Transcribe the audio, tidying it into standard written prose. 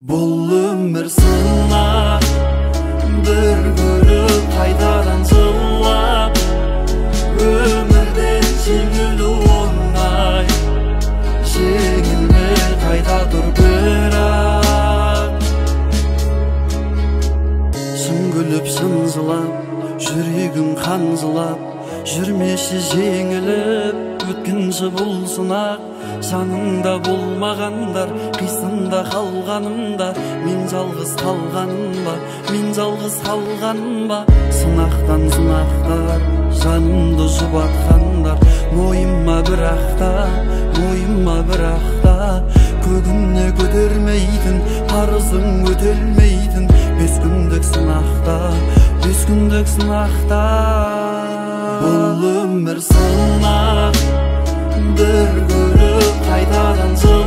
Бұл өмір сынақ, бір көріп қайтадан жылап, өмірден жеңілу оңай, жеңілме қайта тұр бірақ. Шын күліп шын жылап, жүрегім қанжылап, жүрмеші жеңіліп, өткінші бұл сынақ. Жаныңда болмағандар, қисында қалғанымда, мен жалғыз қалғаным ба, мен жалғыз қалғаным ба. Сынақтан сынақтар, жанымды жұбатқандар, мойыма бірақта, мойыма бірақта. Көгіне көтермейтін, парызың өтелмейтін, 5 күндік сынақта, 5 күндік сынақта. Бұл өмір сынақ, бір көріп қайтадан жыл